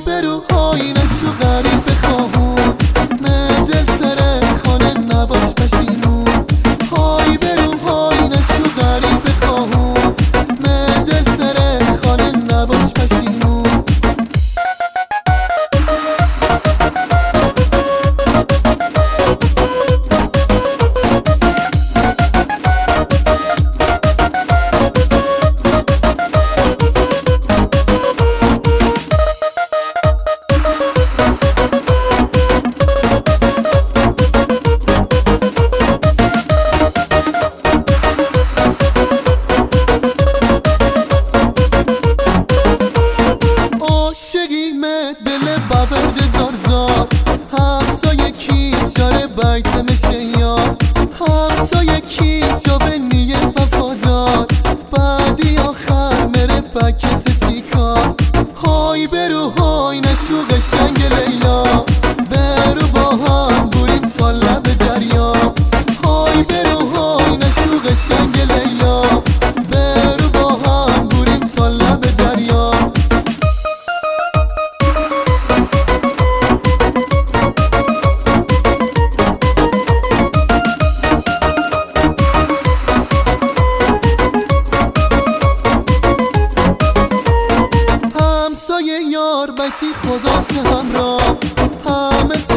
برو های نشو غریب خواهون من دل سره خانه نباش پشیمون های برو های نشو غریب خواهون من دل سره خانه نباش پشیمون دل بابرد زار همسایه کی جاره بیت میشه یار همسایه کی جا به نیه وفادار بعدی آخر مره پکت چیکار های برو های نشو قشنگ لیلا برو با هم بریم تا لب دریا های برو های نشو قشنگ لیلا برو با هم بریم تا لب دریا یار بیتی خدا همراه همه